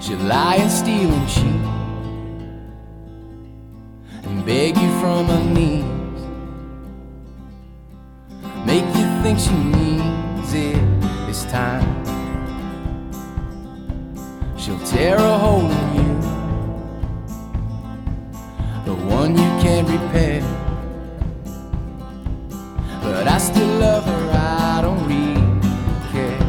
She'll lie and steal and cheat and beg you from her knees, make you think she needs it this time. She'll tear a hole in you, the one you can't repair. But I still love her, I don't really care.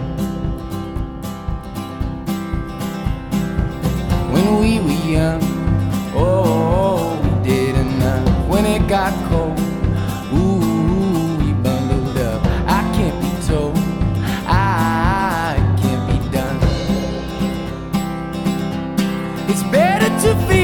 When we were young, oh, we did enough. When it got cold, ooh, we bundled up. I can't be told, I can't be done. It's better to feel